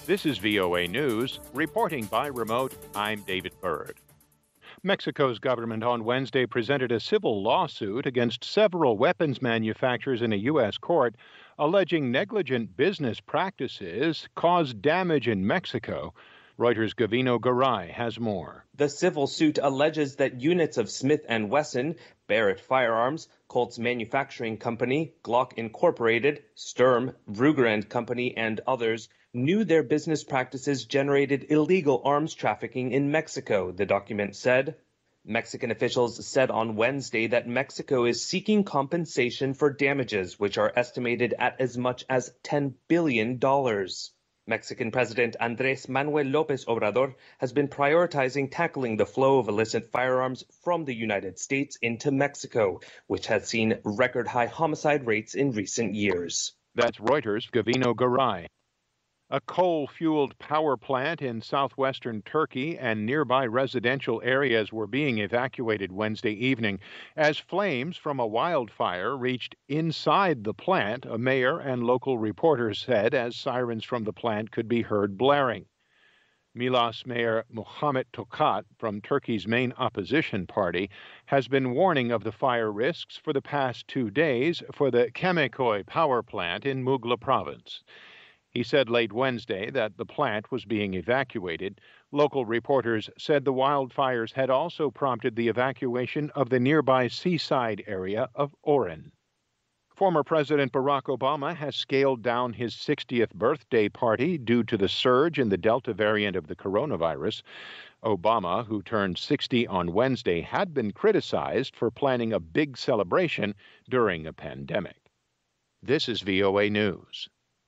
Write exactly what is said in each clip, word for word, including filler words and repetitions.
This is V O A News. Reporting by remote, I'm David Byrd. Mexico's government on Wednesday presented a civil lawsuit against several weapons manufacturers in a U S court, alleging negligent business practices caused damage in Mexico. Reuters' Gavino Garay has more. The civil suit alleges that units of Smith and Wesson, Barrett Firearms, Colt's Manufacturing Company, Glock Incorporated, Sturm, Ruger and Company, and others knew their business practices generated illegal arms trafficking in Mexico, the document said. Mexican officials said on Wednesday that Mexico is seeking compensation for damages, which are estimated at as much as ten billion dollars. Mexican President Andrés Manuel López Obrador has been prioritizing tackling the flow of illicit firearms from the United States into Mexico, which has seen record-high homicide rates in recent years. That's Reuters' Gavino Garay. A coal-fueled power plant in southwestern Turkey and nearby residential areas were being evacuated Wednesday evening as flames from a wildfire reached inside the plant, a mayor and local reporters said, as sirens from the plant could be heard blaring. Milas Mayor Muhammet Tokat from Turkey's main opposition party has been warning of the fire risks for the past two days for the Çatalköy power plant in Muğla province. He said late Wednesday that the plant was being evacuated. Local reporters said the wildfires had also prompted the evacuation of the nearby seaside area of Oran. Former President Barack Obama has scaled down his sixtieth birthday party due to the surge in the Delta variant of the coronavirus. Obama, who turned sixty on Wednesday, had been criticized for planning a big celebration during a pandemic. This is V O A News.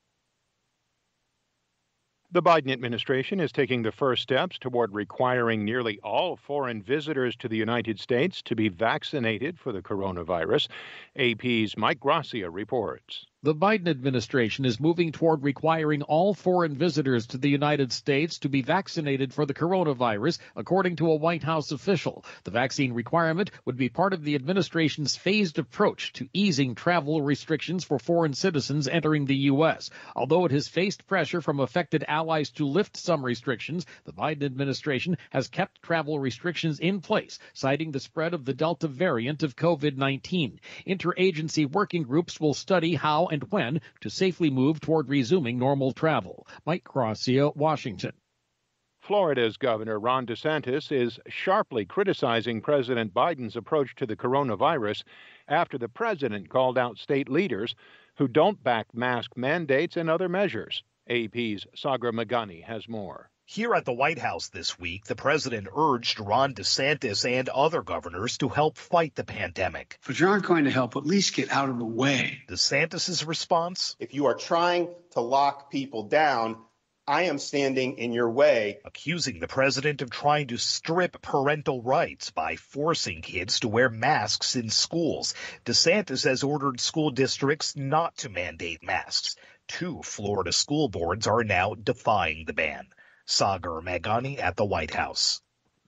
The Biden administration is taking the first steps toward requiring nearly all foreign visitors to the United States to be vaccinated for the coronavirus. A P's Mike Gracia reports. The Biden administration is moving toward requiring all foreign visitors to the United States to be vaccinated for the coronavirus, according to a White House official. The vaccine requirement would be part of the administration's phased approach to easing travel restrictions for foreign citizens entering the U S. Although it has faced pressure from affected allies to lift some restrictions, the Biden administration has kept travel restrictions in place, citing the spread of the Delta variant of COVID nineteen. Interagency working groups will study how and when to safely move toward resuming normal travel. Mike Gracia, Washington. Florida's Governor Ron DeSantis is sharply criticizing President Biden's approach to the coronavirus after the president called out state leaders who don't back mask mandates and other measures. A P's Sagar Magani has more. Here at the White House this week, the president urged Ron DeSantis and other governors to help fight the pandemic. But you aren't going to help, at least get out of the way. DeSantis's response? If you are trying to lock people down, I am standing in your way. Accusing the president of trying to strip parental rights by forcing kids to wear masks in schools. DeSantis has ordered school districts not to mandate masks. Two Florida school boards are now defying the ban. Sagar Magani at the White House.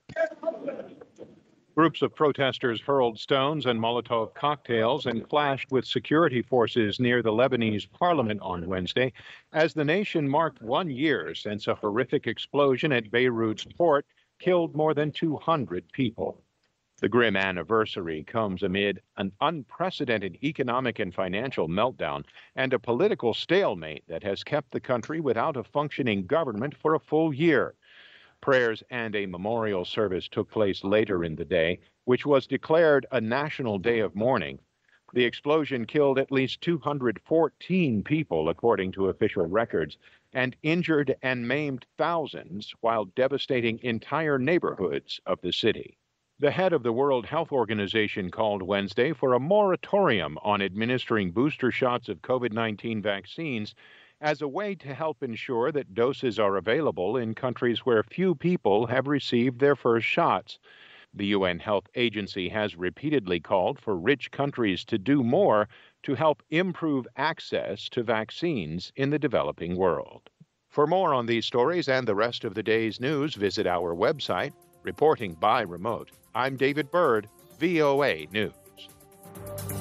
Groups of protesters hurled stones and Molotov cocktails and clashed with security forces near the Lebanese parliament on Wednesday as the nation marked one year since a horrific explosion at Beirut's port killed more than two hundred people. The grim anniversary comes amid an unprecedented economic and financial meltdown and a political stalemate that has kept the country without a functioning government for a full year. Prayers and a memorial service took place later in the day, which was declared a national day of mourning. The explosion killed at least two hundred fourteen people, according to official records, and injured and maimed thousands while devastating entire neighborhoods of the city. The head of the World Health Organization called Wednesday for a moratorium on administering booster shots of COVID nineteen vaccines as a way to help ensure that doses are available in countries where few people have received their first shots. The U N Health Agency has repeatedly called for rich countries to do more to help improve access to vaccines in the developing world. For more on these stories and the rest of the day's news, visit our website. Reporting by remote, I'm David Byrd, V O A News.